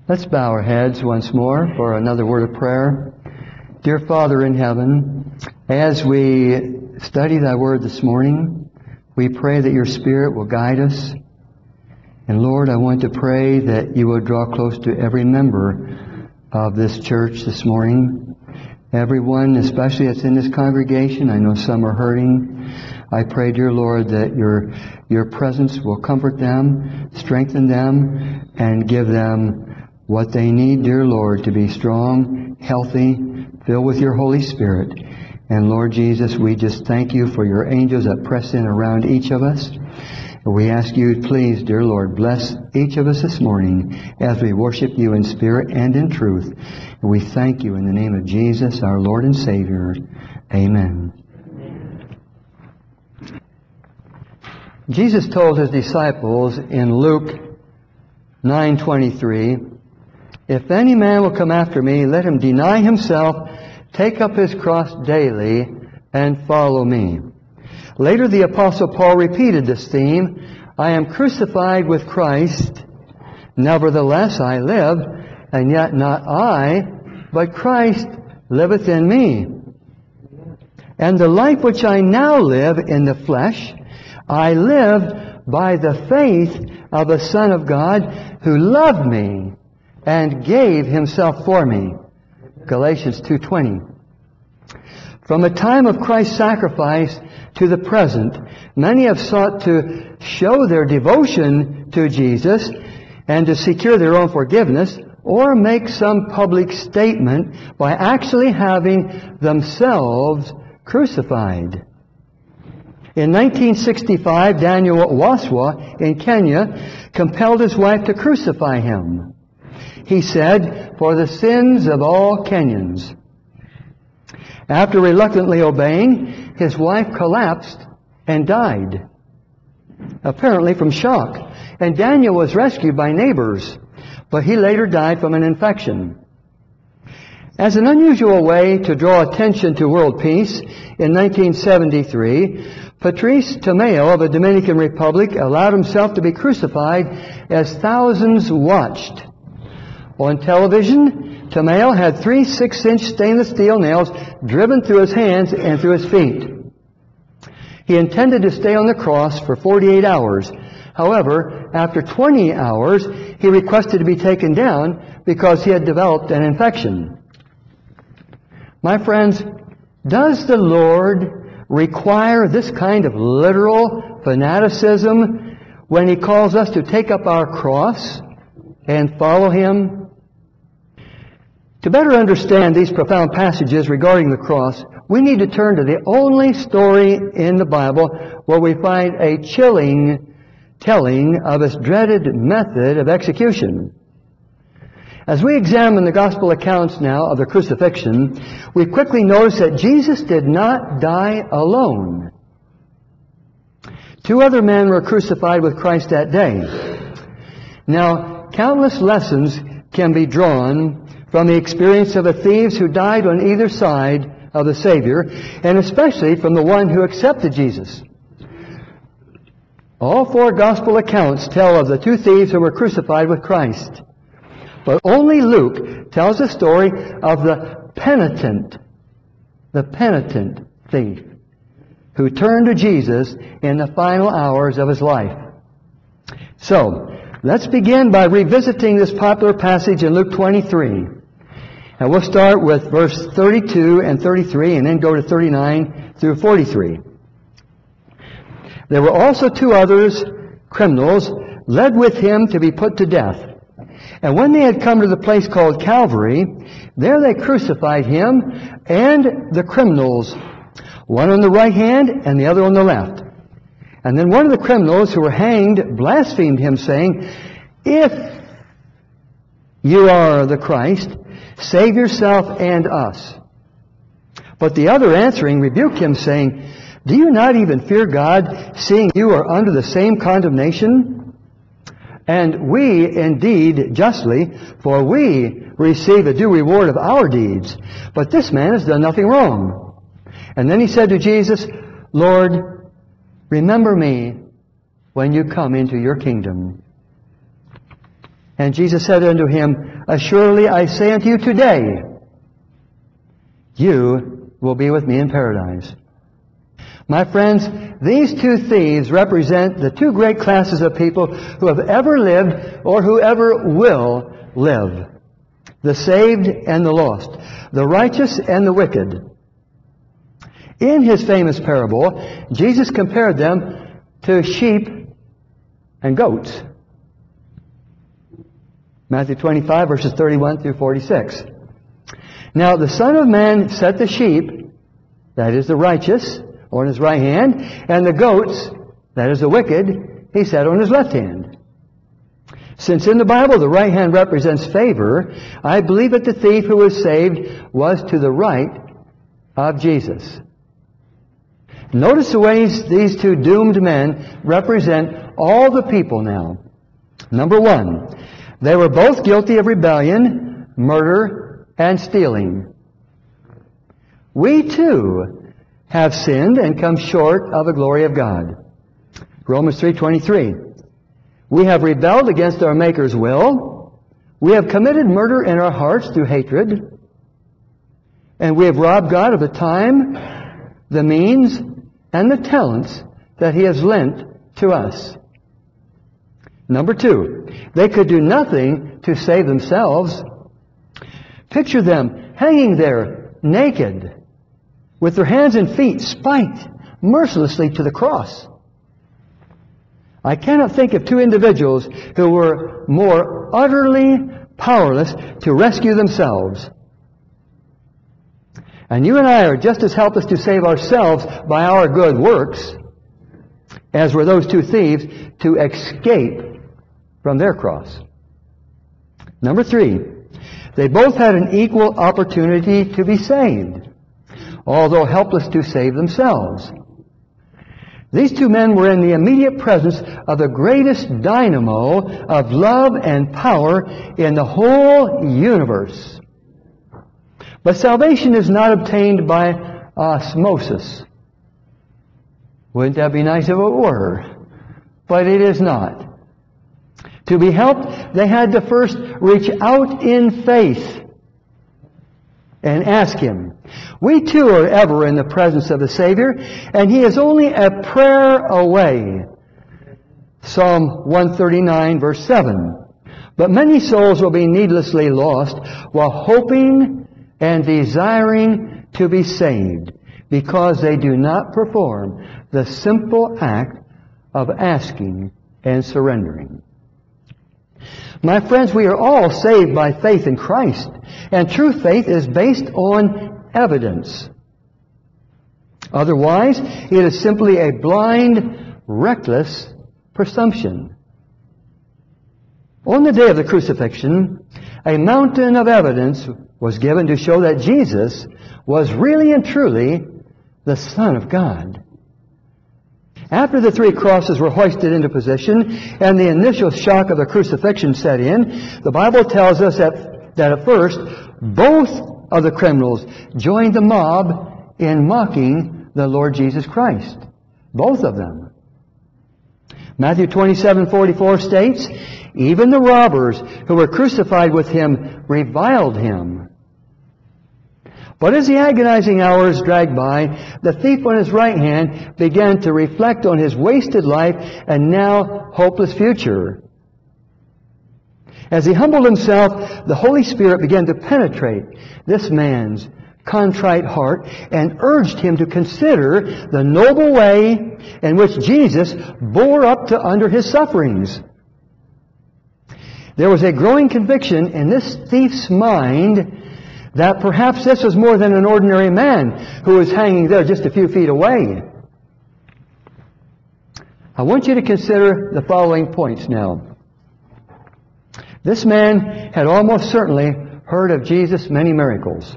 Let's bow our heads once more for another word of prayer. Dear Father in heaven, as we study Thy Word this morning, we pray that Your Spirit will guide us. And Lord, I want to pray that You will draw close to every member of this church this morning. Everyone, especially that's in this congregation, I know some are hurting. I pray, dear Lord, that Your presence will comfort them, strengthen them, and give them what they need, dear Lord, to be strong, healthy, filled with Your Holy Spirit. And Lord Jesus, we just thank You for Your angels that press in around each of us. And we ask You, please, dear Lord, bless each of us this morning as we worship You in spirit and in truth. And we thank You in the name of Jesus, our Lord and Savior. Amen. Jesus told His disciples in Luke 9:23, "If any man will come after Me, let him deny himself, take up his cross daily, and follow Me." Later, the Apostle Paul repeated this theme, "I am crucified with Christ. Nevertheless I live, and yet not I, but Christ liveth in me. And the life which I now live in the flesh, I live by the faith of the Son of God, who loved me and gave Himself for me." Galatians 2:20. From the time of Christ's sacrifice to the present, many have sought to show their devotion to Jesus and to secure their own forgiveness, or make some public statement by actually having themselves crucified. In 1965, Daniel Waswa in Kenya compelled his wife to crucify him. He said, "For the sins of all Kenyans." After reluctantly obeying, his wife collapsed and died, apparently from shock. And Daniel was rescued by neighbors, but he later died from an infection. As an unusual way to draw attention to world peace, in 1973, Patrice Tamayo of the Dominican Republic allowed himself to be crucified as thousands watched. On television, Tamayo had 3 6-inch stainless steel nails driven through his hands and through his feet. He intended to stay on the cross for 48 hours. However, after 20 hours, he requested to be taken down because he had developed an infection. My friends, does the Lord require this kind of literal fanaticism when He calls us to take up our cross and follow Him? To better understand these profound passages regarding the cross, we need to turn to the only story in the Bible where we find a chilling telling of its dreaded method of execution. As we examine the gospel accounts now of the crucifixion, we quickly notice that Jesus did not die alone. 2 other men were crucified with Christ that day. Now, countless lessons can be drawn from the experience of the thieves who died on either side of the Savior, and especially from the one who accepted Jesus. All 4 gospel accounts tell of the 2 thieves who were crucified with Christ. But only Luke tells the story of the penitent thief who turned to Jesus in the final hours of his life. So, let's begin by revisiting this popular passage in Luke 23. And we'll start with verse 32 and 33 and then go to 39 through 43. There were also 2 others, criminals, led with him to be put to death. And when they had come to the place called Calvary, there they crucified Him and the criminals, one on the right hand and the other on the left. And then one of the criminals who were hanged blasphemed Him, saying, "If You are the Christ, save yourself and us." But the other answering rebuked Him, saying, "Do you not even fear God, seeing you are under the same condemnation? And we indeed justly, for we receive a due reward of our deeds. But this man has done nothing wrong." And then he said to Jesus, "Lord, remember me when You come into Your kingdom." And Jesus said unto him, Assuredly I say unto you today, you will be with me in paradise. My friends, these two thieves represent the two great classes of people who have ever lived or who ever will live. The saved and the lost. The righteous and the wicked. In His famous parable, Jesus compared them to sheep and goats. Matthew 25, verses 31 through 46. Now the Son of Man set the sheep, that is the righteous, on His right hand, and the goats, that is the wicked, He set on His left hand. Since in the Bible the right hand represents favor, I believe that the thief who was saved was to the right of Jesus. Notice the ways these two doomed men represent all the people now. Number one, they were both guilty of rebellion, murder, and stealing. We too have sinned and come short of the glory of God. Romans 3:23. We have rebelled against our Maker's will. We have committed murder in our hearts through hatred. And we have robbed God of the time, the means, and the talents that He has lent to us. Number two, they could do nothing to save themselves. Picture them hanging there naked, with their hands and feet spiked mercilessly to the cross. I cannot think of two individuals who were more utterly powerless to rescue themselves. And you and I are just as helpless to save ourselves by our good works as were those two thieves to escape from their cross. Number three, they both had an equal opportunity to be saved, although helpless to save themselves. These two men were in the immediate presence of the greatest dynamo of love and power in the whole universe. But salvation is not obtained by osmosis. Wouldn't that be nice if it were? But it is not. To be helped, they had to first reach out in faith and ask Him. We too are ever in the presence of the Savior, and He is only a prayer away. Psalm 139, verse 7. But many souls will be needlessly lost while hoping and desiring to be saved, because they do not perform the simple act of asking and surrendering. My friends, we are all saved by faith in Christ, and true faith is based on evidence. Otherwise, it is simply a blind, reckless presumption. On the day of the crucifixion, a mountain of evidence was given to show that Jesus was really and truly the Son of God. After the three crosses were hoisted into position and the initial shock of the crucifixion set in, the Bible tells us that at first, both of the criminals joined the mob in mocking the Lord Jesus Christ. Both of them. Matthew 27:44 states, even the robbers who were crucified with Him reviled Him. But as the agonizing hours dragged by, the thief on his right hand began to reflect on his wasted life and now hopeless future. As he humbled himself, the Holy Spirit began to penetrate this man's contrite heart and urged him to consider the noble way in which Jesus bore up to under His sufferings. There was a growing conviction in this thief's mind that perhaps this was more than an ordinary man who was hanging there just a few feet away. I want you to consider the following points now. This man had almost certainly heard of Jesus' many miracles.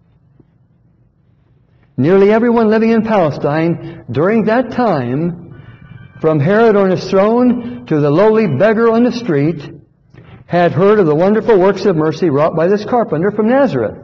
Nearly everyone living in Palestine during that time, from Herod on his throne to the lowly beggar on the street, had heard of the wonderful works of mercy wrought by this carpenter from Nazareth.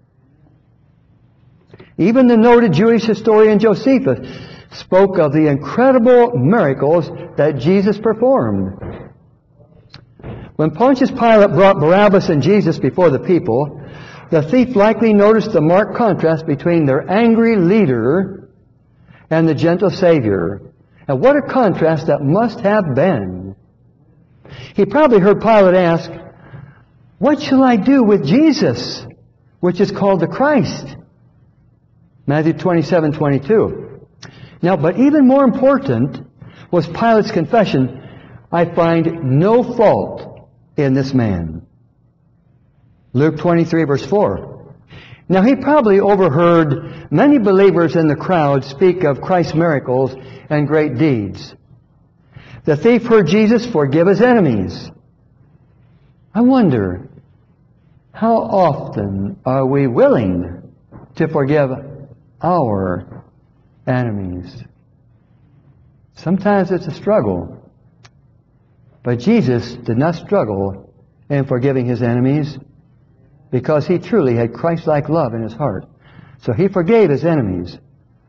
Even the noted Jewish historian Josephus spoke of the incredible miracles that Jesus performed. When Pontius Pilate brought Barabbas and Jesus before the people, the thief likely noticed the marked contrast between their angry leader and the gentle Savior. And what a contrast that must have been. He probably heard Pilate ask, "What shall I do with Jesus, which is called the Christ?" Matthew 27:22. Now, but even more important was Pilate's confession, "I find no fault in this man." Luke 23, verse 4. Now, he probably overheard many believers in the crowd speak of Christ's miracles and great deeds. The thief heard Jesus forgive his enemies. I wonder, how often are we willing to forgive our enemies? Sometimes it's a struggle. But Jesus did not struggle in forgiving his enemies because he truly had Christ-like love in his heart. So he forgave his enemies.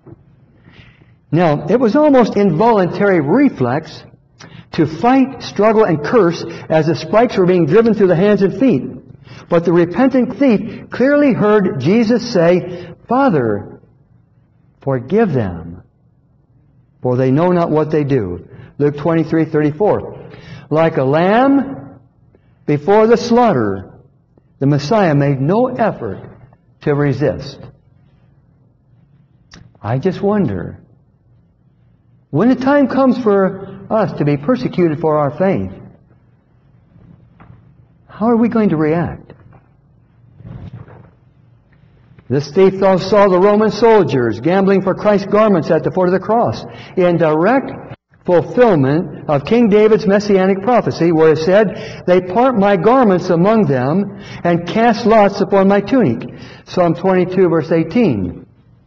Now, it was almost involuntary reflex to fight, struggle, and curse as the spikes were being driven through the hands and feet. But the repentant thief clearly heard Jesus say, "Father, forgive them, for they know not what they do." Luke 23:34. Like a lamb before the slaughter, the Messiah made no effort to resist. I just wonder, when the time comes for us to be persecuted for our faith, how are we going to react? This thief saw the Roman soldiers gambling for Christ's garments at the foot of the cross in direct fulfillment of King David's messianic prophecy, where it said, "They part my garments among them and cast lots upon my tunic." Psalm 22, verse 18.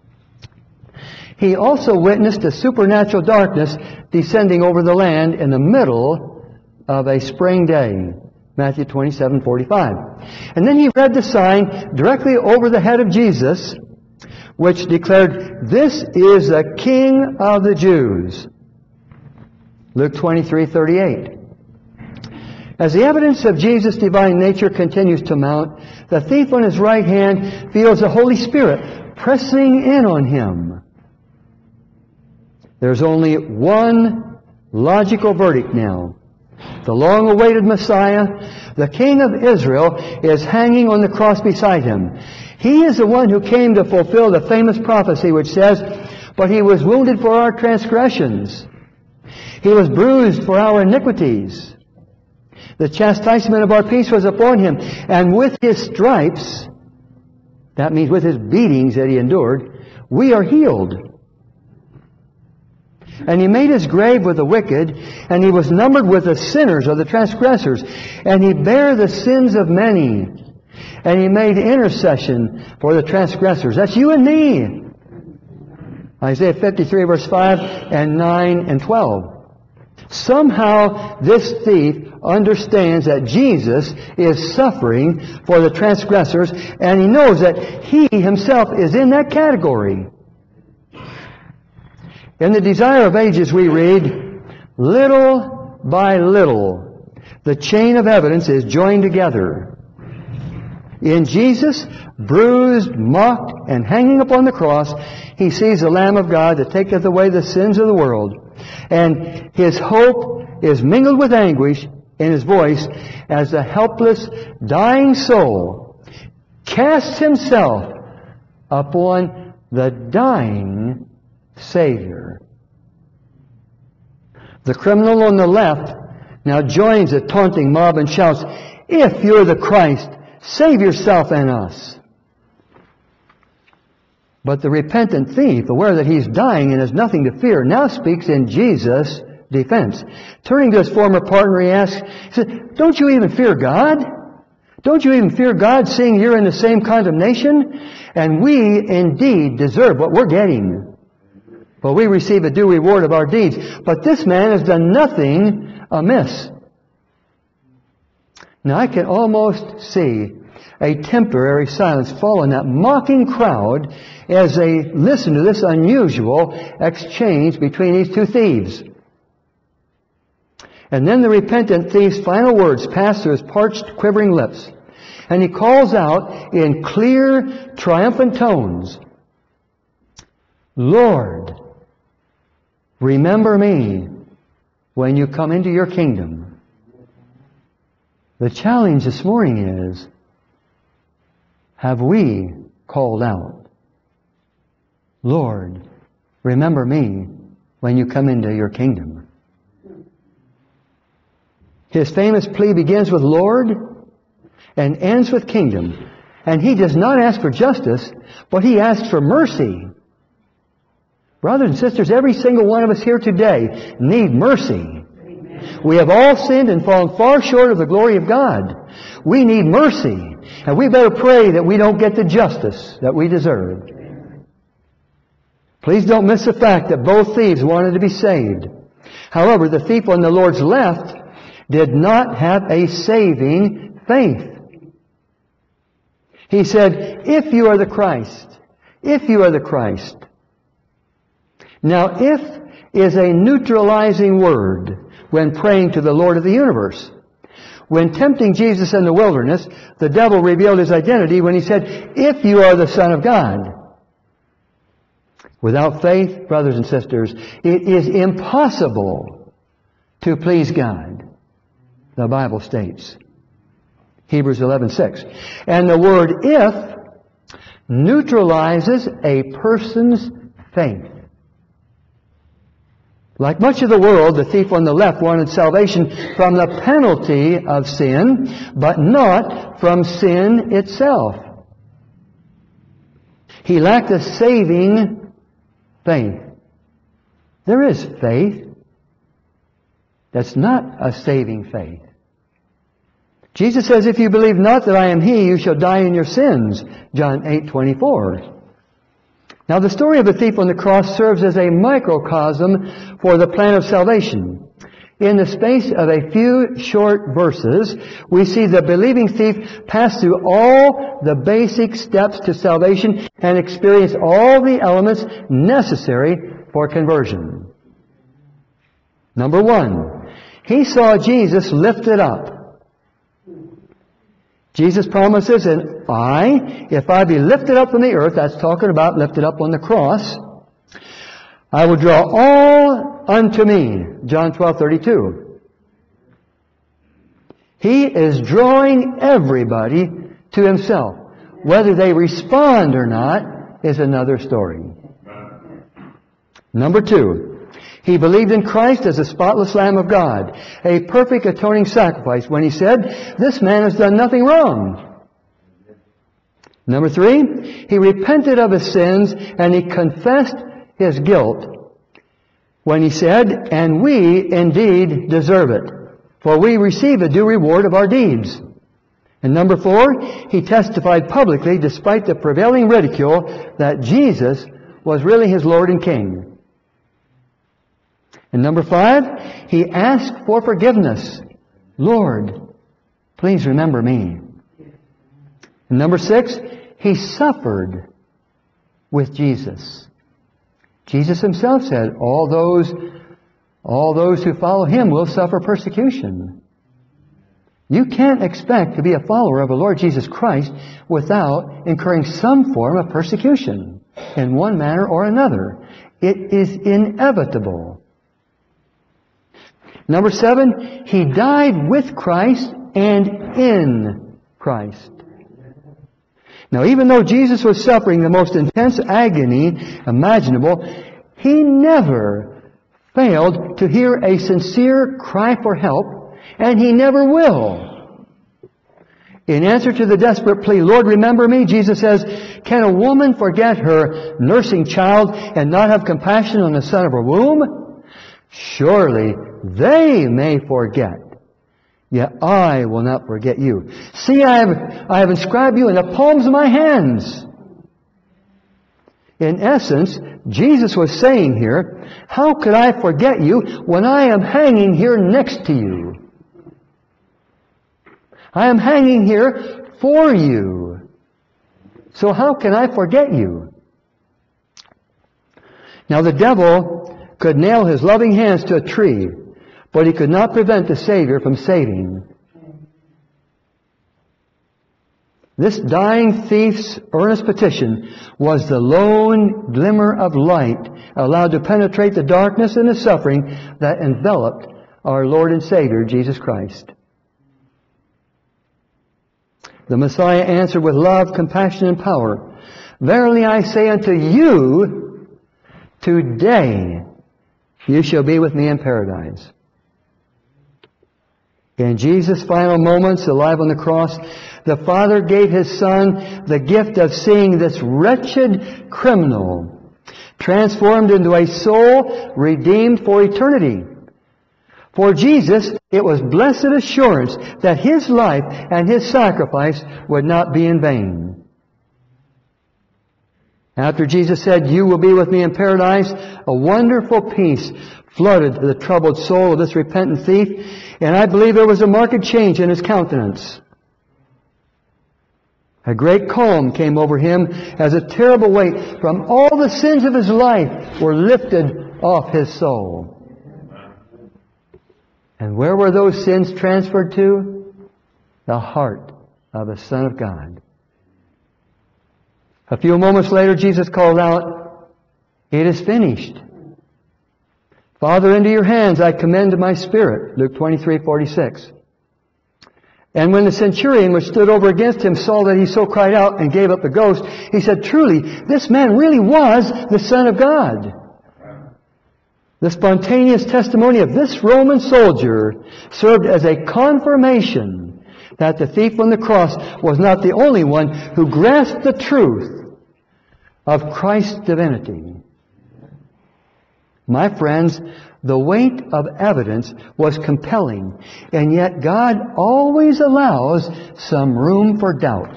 He also witnessed a supernatural darkness descending over the land in the middle of a spring day. Matthew 27:45. And then he read the sign directly over the head of Jesus, which declared, "This is the King of the Jews." Luke 23:38. As the evidence of Jesus' divine nature continues to mount, the thief on his right hand feels the Holy Spirit pressing in on him. There's only one logical verdict now. The long-awaited Messiah, the King of Israel, is hanging on the cross beside him. He is the one who came to fulfill the famous prophecy which says, "But he was wounded for our transgressions. He was bruised for our iniquities. The chastisement of our peace was upon him, and with his stripes," that means with his beatings that he endured, "we are healed. And he made his grave with the wicked, and he was numbered with the sinners or the transgressors, and he bare the sins of many, and he made intercession for the transgressors." That's you and me. Isaiah 53, verse 5 and 9 and 12. Somehow this thief understands that Jesus is suffering for the transgressors, and he knows that he himself is in that category. In the Desire of Ages we read, "Little by little, the chain of evidence is joined together. In Jesus, bruised, mocked, and hanging upon the cross, he sees the Lamb of God that taketh away the sins of the world. And his hope is mingled with anguish in his voice as the helpless, dying soul casts himself upon the dying Savior." The criminal on the left now joins the taunting mob and shouts, "If you're the Christ, save yourself and us." But the repentant thief, aware that he's dying and has nothing to fear, now speaks in Jesus' defense. Turning to his former partner, he asks, he said, "Don't you even fear God? Don't you even fear God, seeing you're in the same condemnation? And we indeed deserve what we're getting. For we receive a due reward of our deeds. But this man has done nothing amiss." Now I can almost see a temporary silence fall on that mocking crowd as they listen to this unusual exchange between these two thieves. And then the repentant thief's final words pass through his parched, quivering lips. And he calls out in clear, triumphant tones, "Lord, remember me when you come into your kingdom." The challenge this morning is, have we called out, "Lord, remember me when you come into your kingdom"? His famous plea begins with Lord and ends with kingdom. And he does not ask for justice, but he asks for mercy. Brothers and sisters, every single one of us here today need mercy. We have all sinned and fallen far short of the glory of God. We need mercy. And we better pray that we don't get the justice that we deserve. Please don't miss the fact that both thieves wanted to be saved. However, the thief on the Lord's left did not have a saving faith. He said, "If you are the Christ, if you are the Christ." Now, "if" is a neutralizing word when praying to the Lord of the universe. When tempting Jesus in the wilderness, the devil revealed his identity when he said, "If you are the Son of God." Without faith, brothers and sisters, it is impossible to please God, the Bible states. Hebrews 11:6. And the word "if" neutralizes a person's faith. Like much of the world, the thief on the left wanted salvation from the penalty of sin, but not from sin itself. He lacked a saving faith. There is faith that's not a saving faith. Jesus says, "If you believe not that I am He, you shall die in your sins." John 8:24. Now, the story of the thief on the cross serves as a microcosm for the plan of salvation. In the space of a few short verses, we see the believing thief pass through all the basic steps to salvation and experience all the elements necessary for conversion. Number one, he saw Jesus lifted up. Jesus promises, "And if I be lifted up from the earth," that's talking about lifted up on the cross, "I will draw all unto me." John 12:32. He is drawing everybody to Himself. Whether they respond or not is another story. Number two, he believed in Christ as a spotless Lamb of God, a perfect atoning sacrifice, when he said, "This man has done nothing wrong." Number three, he repented of his sins and he confessed his guilt when he said, "And we indeed deserve it, for we receive a due reward of our deeds." And number four, he testified publicly, despite the prevailing ridicule, that Jesus was really his Lord and King. And number five, he asked for forgiveness. "Lord, please remember me." And number six, he suffered with Jesus. Jesus himself said, all those who follow him will suffer persecution. You can't expect to be a follower of the Lord Jesus Christ without incurring some form of persecution in one manner or another. It is inevitable. Number seven, he died with Christ and in Christ. Now, even though Jesus was suffering the most intense agony imaginable, he never failed to hear a sincere cry for help, and he never will. In answer to the desperate plea, "Lord, remember me," Jesus says, "Can a woman forget her nursing child and not have compassion on the son of her womb? Surely they may forget, yet I will not forget you. See, I have inscribed you in the palms of my hands." In essence, Jesus was saying here, how could I forget you when I am hanging here next to you? I am hanging here for you. So how can I forget you? Now, the devil could nail his loving hands to a tree, but he could not prevent the Savior from saving. This dying thief's earnest petition was the lone glimmer of light allowed to penetrate the darkness and the suffering that enveloped our Lord and Savior, Jesus Christ. The Messiah answered with love, compassion, and power. Verily I say unto you, today you shall be with me in paradise. In Jesus' final moments, alive on the cross, the Father gave His Son the gift of seeing this wretched criminal transformed into a soul redeemed for eternity. For Jesus, it was blessed assurance that His life and His sacrifice would not be in vain. After Jesus said, "You will be with me in paradise," a wonderful peace flooded the troubled soul of this repentant thief, and I believe there was a marked change in his countenance. A great calm came over him as a terrible weight from all the sins of his life were lifted off his soul. And where were those sins transferred to? The heart of the Son of God. A few moments later, Jesus called out, "It is finished. Father, into your hands I commend my spirit." Luke 23:46. And when the centurion which stood over against him saw that he so cried out and gave up the ghost, he said, "Truly, this man really was the Son of God." The spontaneous testimony of this Roman soldier served as a confirmation that the thief on the cross was not the only one who grasped the truth of Christ's divinity. My friends, the weight of evidence was compelling, and yet God always allows some room for doubt.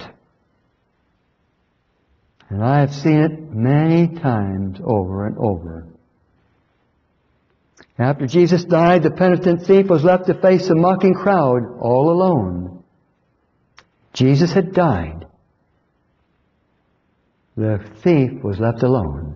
And I have seen it many times over and over. After Jesus died, the penitent thief was left to face the mocking crowd all alone. Jesus had died. The thief was left alone.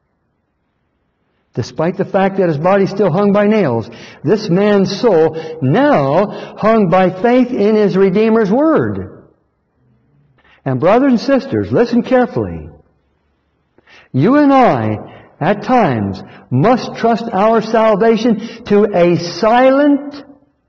Despite the fact that his body still hung by nails, this man's soul now hung by faith in his Redeemer's Word. And brothers and sisters, listen carefully. You and I, at times, must trust our salvation to a silent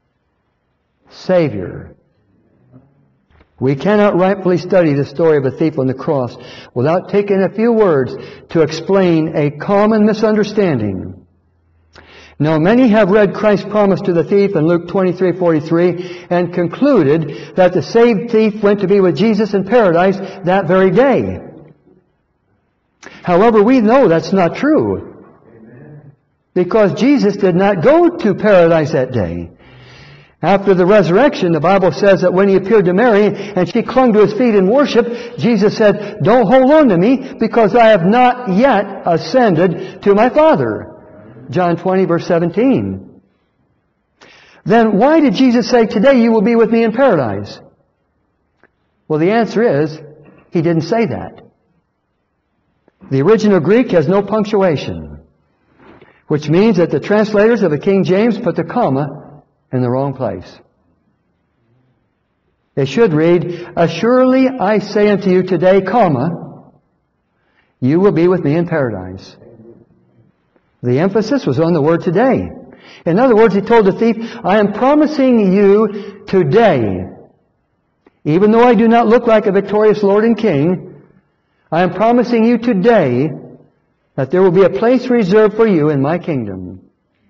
Savior. We cannot rightfully study the story of a thief on the cross without taking a few words to explain a common misunderstanding. Now, many have read Christ's promise to the thief in Luke 23:43 and concluded that the saved thief went to be with Jesus in paradise that very day. However, we know that's not true, because Jesus did not go to paradise that day. After the resurrection, the Bible says that when He appeared to Mary and she clung to His feet in worship, Jesus said, "Don't hold on to me, because I have not yet ascended to my Father." John 20, verse 17. Then why did Jesus say, "Today you will be with me in paradise"? Well, the answer is, He didn't say that. The original Greek has no punctuation, which means that the translators of the King James put the comma in the wrong place. It should read, "Assuredly I say unto you today, comma, you will be with me in paradise." The emphasis was on the word today. In other words, He told the thief, "I am promising you today, even though I do not look like a victorious Lord and King, I am promising you today that there will be a place reserved for you in my kingdom."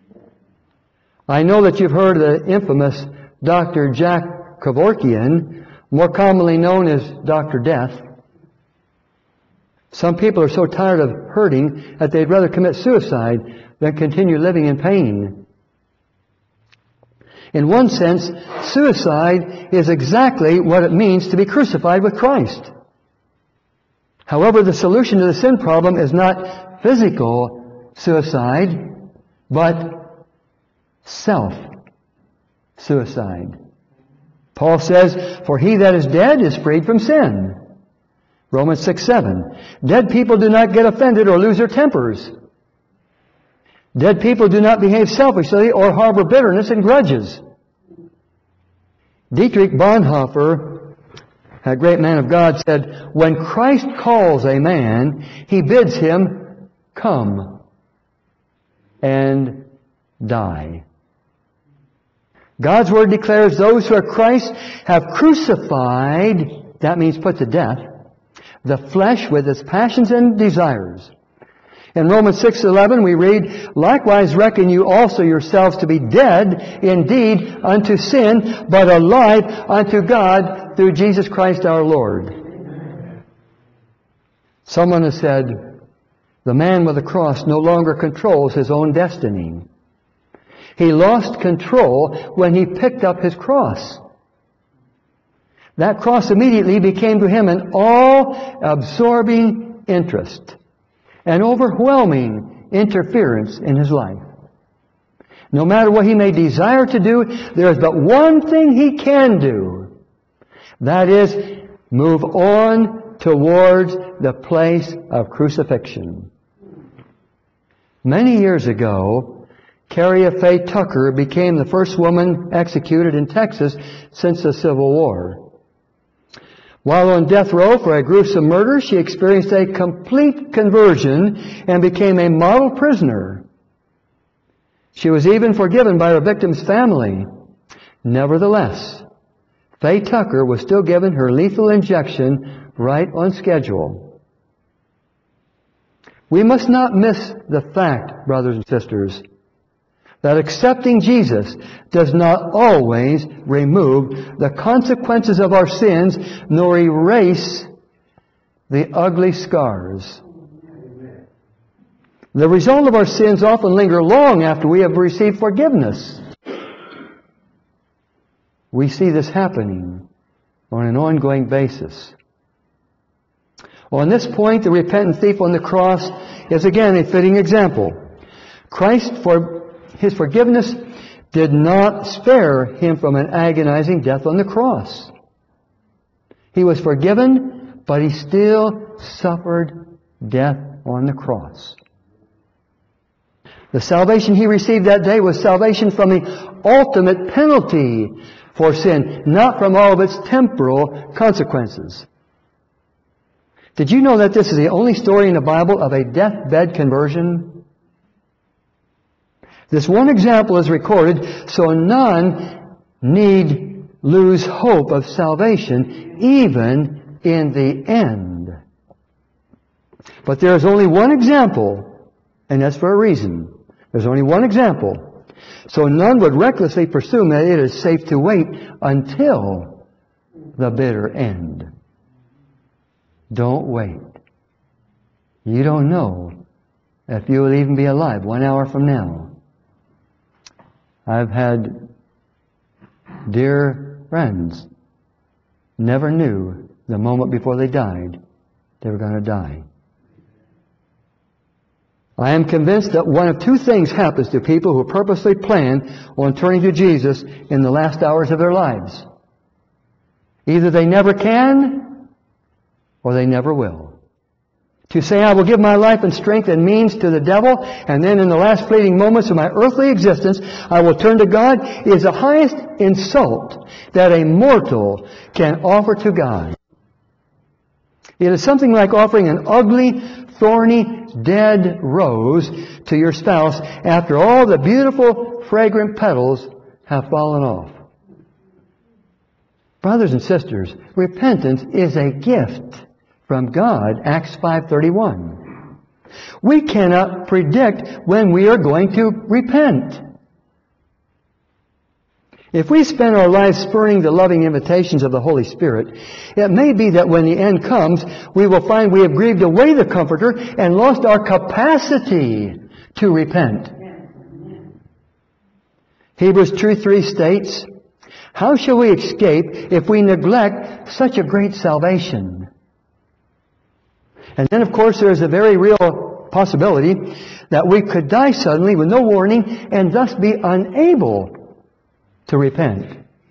I know that you've heard of the infamous Dr. Jack Kevorkian, more commonly known as Dr. Death. Some people are so tired of hurting that they'd rather commit suicide than continue living in pain. In one sense, suicide is exactly what it means to be crucified with Christ. However, the solution to the sin problem is not physical suicide, but self-suicide. Paul says, "For he that is dead is freed from sin." Romans 6:7. Dead people do not get offended or lose their tempers. Dead people do not behave selfishly or harbor bitterness and grudges. Dietrich Bonhoeffer, a great man of God, said, when Christ calls a man, He bids him come and die. God's Word declares those who are Christ have crucified, that means put to death, the flesh with its passions and desires. In Romans 6:11 we read, likewise reckon you also yourselves to be dead indeed unto sin, but alive unto God through Jesus Christ our Lord. Someone has said, the man with the cross no longer controls his own destiny. He lost control when he picked up his cross. That cross immediately became to him an all-absorbing interest, an overwhelming interference in his life. No matter what he may desire to do, there is but one thing he can do. That is, move on towards the place of crucifixion. Many years ago, Carrie Faye Tucker became the first woman executed in Texas since the Civil War. While on death row for a gruesome murder, she experienced a complete conversion and became a model prisoner. She was even forgiven by her victim's family. Nevertheless, Faye Tucker was still given her lethal injection right on schedule. We must not miss the fact, brothers and sisters, that accepting Jesus does not always remove the consequences of our sins, nor erase the ugly scars. The result of our sins often linger long after we have received forgiveness. We see this happening on an ongoing basis. On this point, the repentant thief on the cross is again a fitting example. Christ, for His forgiveness, did not spare him from an agonizing death on the cross. He was forgiven, but he still suffered death on the cross. The salvation he received that day was salvation from the ultimate penalty for sin, not from all of its temporal consequences. Did you know that this is the only story in the Bible of a deathbed conversion? This one example is recorded so none need lose hope of salvation, even in the end. But there is only one example, and that's for a reason. There's only one example. So none would recklessly presume that it is safe to wait until the bitter end. Don't wait. You don't know if you will even be alive 1 hour from now. I've had dear friends never knew the moment before they died they were going to die. I am convinced that one of two things happens to people who purposely plan on turning to Jesus in the last hours of their lives. Either they never can or they never will. To say, I will give my life and strength and means to the devil, and then in the last fleeting moments of my earthly existence, I will turn to God, is the highest insult that a mortal can offer to God. It is something like offering an ugly, thorny, dead rose to your spouse after all the beautiful, fragrant petals have fallen off. Brothers and sisters, repentance is a gift from God, Acts 5:31. We cannot predict when we are going to repent. If we spend our lives spurning the loving invitations of the Holy Spirit, it may be that when the end comes, we will find we have grieved away the Comforter and lost our capacity to repent. Hebrews 2:3 states, how shall we escape if we neglect such a great salvation? And then, of course, there is a very real possibility that we could die suddenly with no warning and thus be unable to repent.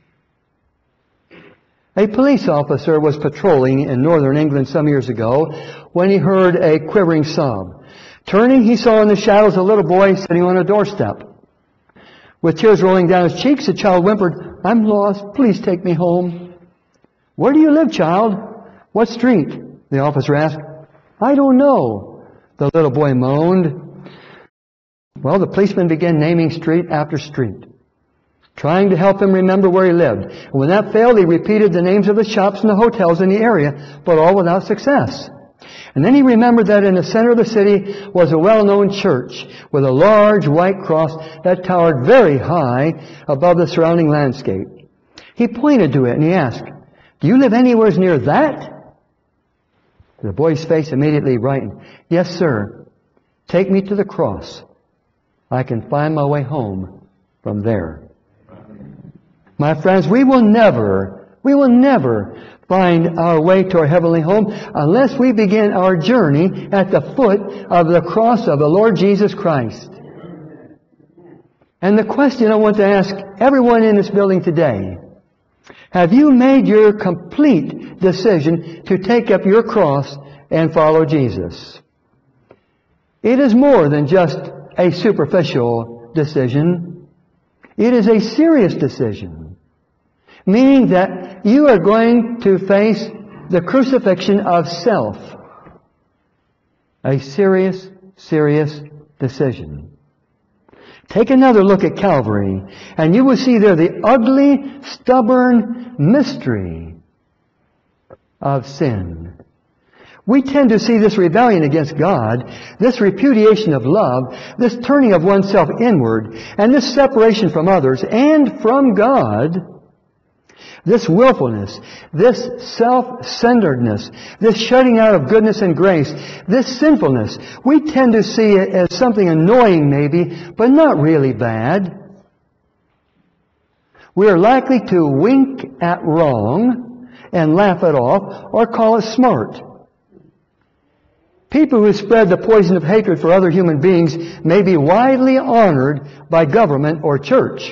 A police officer was patrolling in northern England some years ago when he heard a quivering sob. Turning, he saw in the shadows a little boy sitting on a doorstep. With tears rolling down his cheeks, the child whimpered, "I'm lost. Please take me home." "Where do you live, child? What street?" the officer asked. "I don't know," the little boy moaned. Well, the policeman began naming street after street, trying to help him remember where he lived. And when that failed, he repeated the names of the shops and the hotels in the area, but all without success. And then he remembered that in the center of the city was a well-known church with a large white cross that towered very high above the surrounding landscape. He pointed to it and he asked, "Do you live anywhere near that?" The boy's face immediately brightened. "Yes, sir. Take me to the cross. I can find my way home from there." My friends, we will never find our way to our heavenly home unless we begin our journey at the foot of the cross of the Lord Jesus Christ. And the question I want to ask everyone in this building today, have you made your complete decision to take up your cross and follow Jesus? It is more than just a superficial decision. It is a serious decision, meaning that you are going to face the crucifixion of self. A serious, serious decision. Take another look at Calvary, and you will see there the ugly, stubborn mystery of sin. We tend to see this rebellion against God, this repudiation of love, this turning of oneself inward, and this separation from others and from God, this willfulness, this self-centeredness, this shutting out of goodness and grace, this sinfulness. We tend to see it as something annoying maybe, but not really bad. We are likely to wink at wrong and laugh it off or call it smart. People who spread the poison of hatred for other human beings may be widely honored by government or church.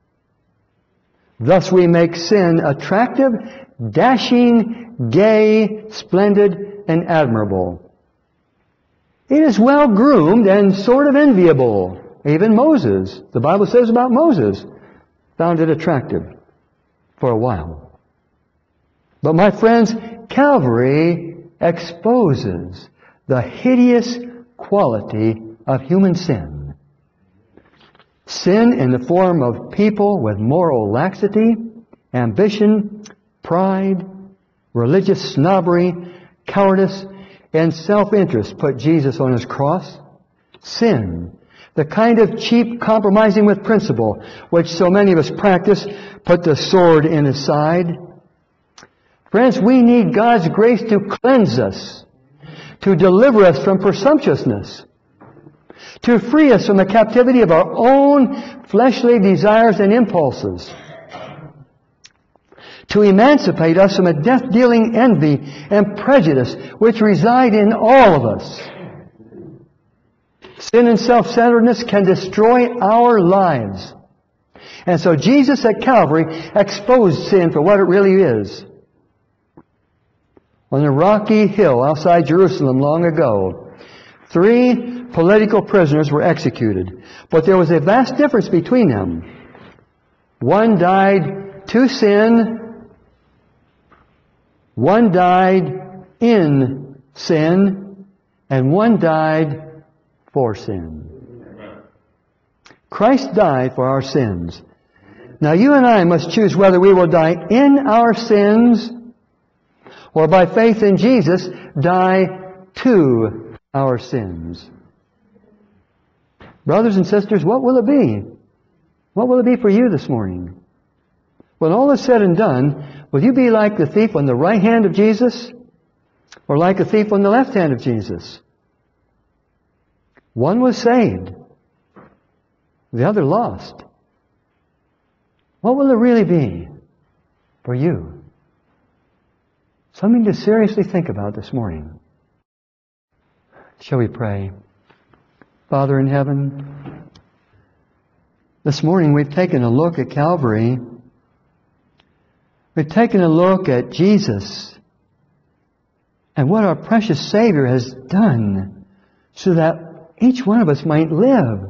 Thus we make sin attractive, dashing, gay, splendid, and admirable. It is well groomed and sort of enviable. Even Moses, the Bible says about Moses, found it attractive for a while. But my friends, Calvary exposes the hideous quality of human sin. Sin in the form of people with moral laxity, ambition, pride, religious snobbery, cowardice, and self-interest put Jesus on His cross. Sin, the kind of cheap compromising with principle which so many of us practice, put the sword in His side. Friends, we need God's grace to cleanse us, to deliver us from presumptuousness, to free us from the captivity of our own fleshly desires and impulses, to emancipate us from a death-dealing envy and prejudice which reside in all of us. Sin and self-centeredness can destroy our lives. And so Jesus at Calvary exposed sin for what it really is. On a rocky hill outside Jerusalem long ago, 3 political prisoners were executed. But there was a vast difference between them. One died to sin. One died in sin. And one died for sin. Christ died for our sins. Now you and I must choose whether we will die in our sins or by faith in Jesus, die to our sins. Brothers and sisters, what will it be? What will it be for you this morning? When all is said and done, will you be like the thief on the right hand of Jesus or like the thief on the left hand of Jesus? One was saved. The other lost. What will it really be for you? Something to seriously think about this morning. Shall we pray? Father in heaven, this morning we've taken a look at Calvary. We've taken a look at Jesus and what our precious Savior has done so that each one of us might live.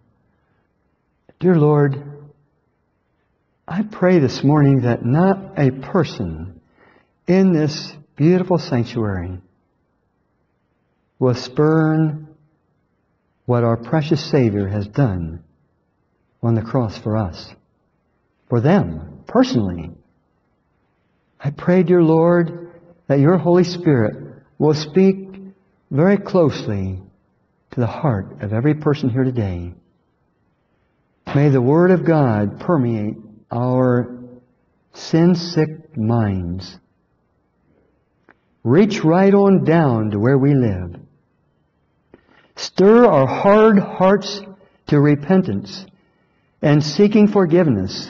Dear Lord, I pray this morning that not a person in this beautiful sanctuary will spurn what our precious Savior has done on the cross for us, for them, personally. I pray, dear Lord, that your Holy Spirit will speak very closely to the heart of every person here today. May the Word of God permeate our sin-sick minds. Reach right on down to where we live. Stir our hard hearts to repentance and seeking forgiveness.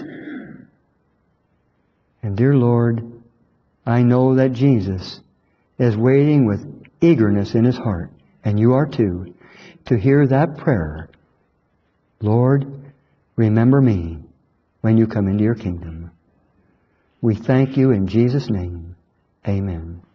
And dear Lord, I know that Jesus is waiting with eagerness in His heart, and you are too, to hear that prayer. Lord, remember me when you come into your kingdom. We thank you in Jesus' name. Amen.